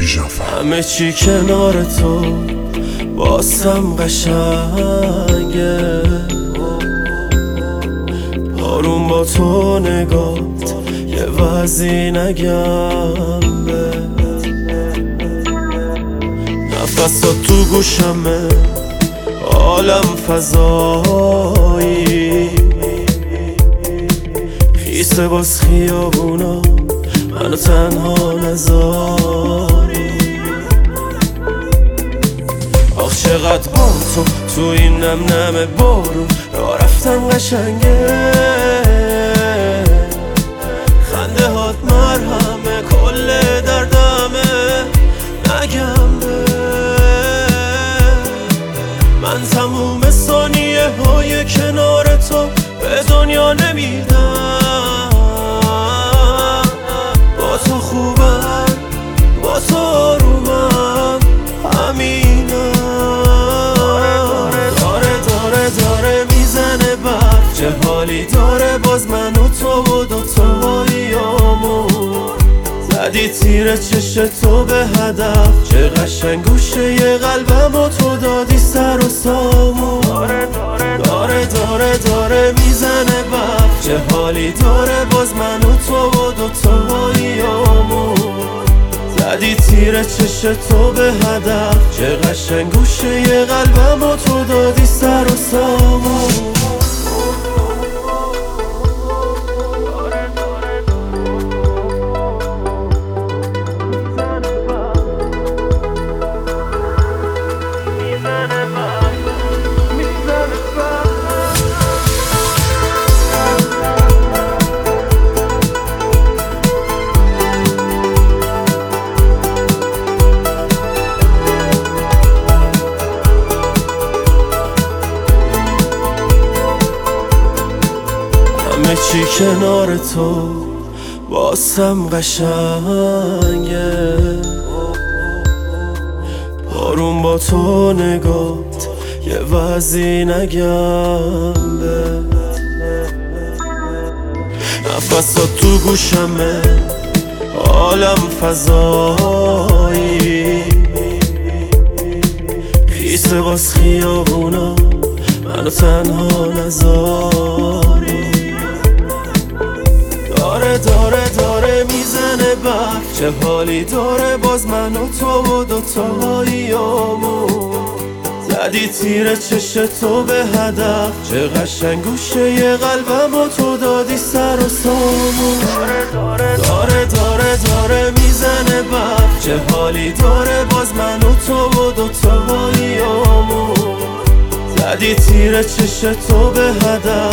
همه چی کنار تو واسم قشنگه، آروم با تو نگات یه وضعی نگم بهت، نفسات تو گوشمه عالم فضایی، خیسه باز خیابونا منو تنها نذاری. آخ چقدر با تو این نم نم بارون را رفتن قشنگه، خنده هات مرهمه کل دردمه نگم به من تموم ثانیه های کنار تو به دنیا نمیدم. با تو خوبم با تو آرومم همینم. داره میزنه برف چه حالی داره باز من و تو و دوتاییامون، زدی تیر چش تو به هدف چه قشنگ گوشه ی قلبم و تو دادی سر و سامون. داره میزنه برف چه حالی داره باز من و تو و دوتاییامون، زدی تیر چش تو به هدف چه قشنگ گوشه ی قلبم و تو دادی سر و سامون. همه چی کنار تو واسم قشنگه، آروم با تو نگات یه وضعی نگم بهت، نفسات تو گوشمه عالم فضایی، خیسه باز خیابونا منو تنها نذاری. داره میزنه برف چه حالی داره باز من و تو و دوتاییامون، زدی تیر چش تو به هدف چه قشنگ گوشه ی قلبم و تو دادی سر و سامون. داره میزنه برف چه حالی داره باز من و تو و دوتاییامون، زدی تیر چش تو به هدف